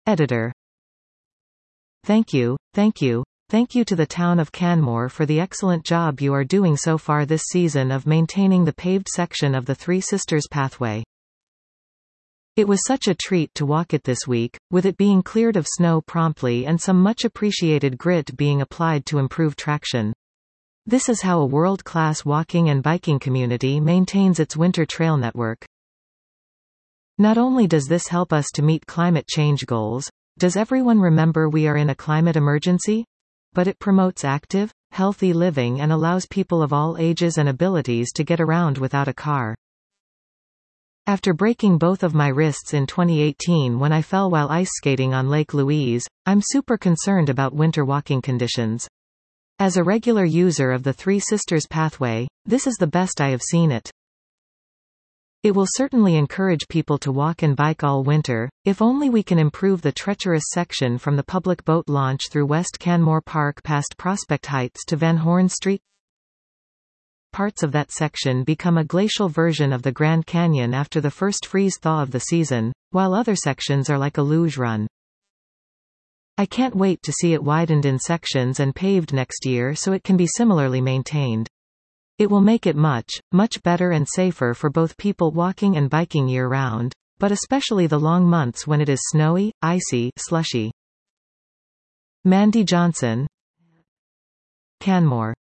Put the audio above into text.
Editor. Thank you to the town of Canmore for the excellent job you are doing so far this season of maintaining the paved section of the Three Sisters pathway. It was such a treat to walk it this week, with it being cleared of snow promptly and some much appreciated grit being applied to improve traction. This is how a world-class walking and biking community maintains its winter trail network. Not only does this help us to meet climate change goals, does everyone remember we are in a climate emergency? But it promotes active, healthy living and allows people of all ages and abilities to get around without a car. After breaking both of my wrists in 2018 when I fell while ice skating on Lake Louise, I'm super concerned about winter walking conditions. As a regular user of the Three Sisters pathway, this is the best I have seen it. It will certainly encourage people to walk and bike all winter, if only we can improve the treacherous section from the public boat launch through West Canmore Park past Prospect Heights to Van Horn Street. Parts of that section become a glacial version of the Grand Canyon after the first freeze-thaw of the season, while other sections are like a luge run. I can't wait to see it widened in sections and paved next year so it can be similarly maintained. It will make it much better and safer for both people walking and biking year-round, but especially the long months when it is snowy, icy, slushy. Mandy Johnson, Canmore.